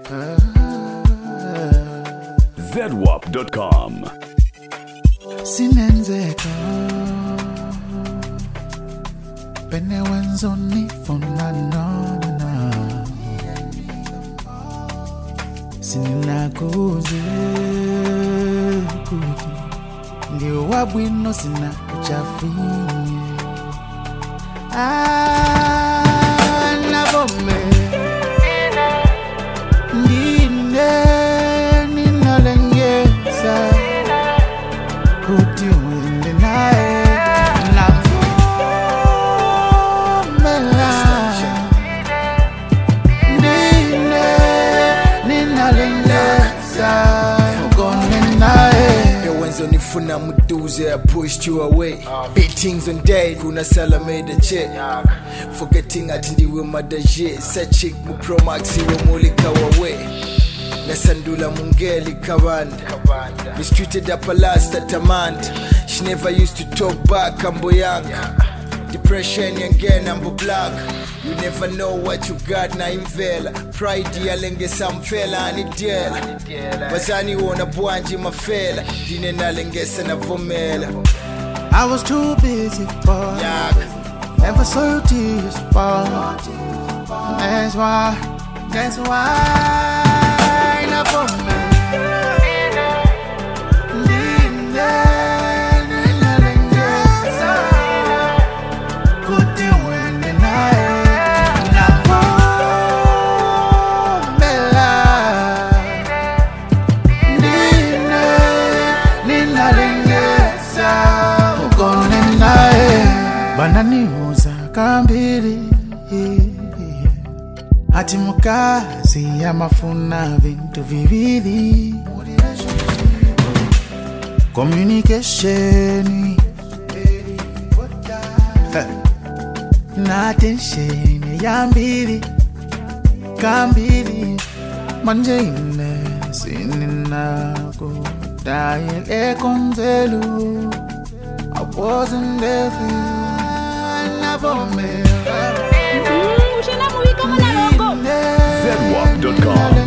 ZWAP.com. Sinenzeka Bene wenzo nifuna nana Sininakuze kuti Ndiyo wabwino sina kuchafinye Nabome Nine ninalengeza Kuti wende nae Navumela Nine ninalengeza Ugone nae Wenzo nifuna muduze, I pushed you away. Beatings on day, kuna sala made a check. Forgetting ati ndiwe madaje. Set chick mu Pro Max iwe mulika wawe. Nasandula mungeli kabanda. Mistreated up a last at Amanda. She never used to talk back, ambo yanga. Depression again, ambo black. You never know what you got na imvela. Pride yalenge samfela anidela. Bazani wona bwanji mafela. Dine nalengesa na vomela. I was too busy for never so tears for That's why Navumela Bananiuza kambiri Ati mukazi amafuna vintu vivili Communication Na attention yambiri Kambiri Manje ine sininako Dial konzelu I wasn't there for you ZWAP.com.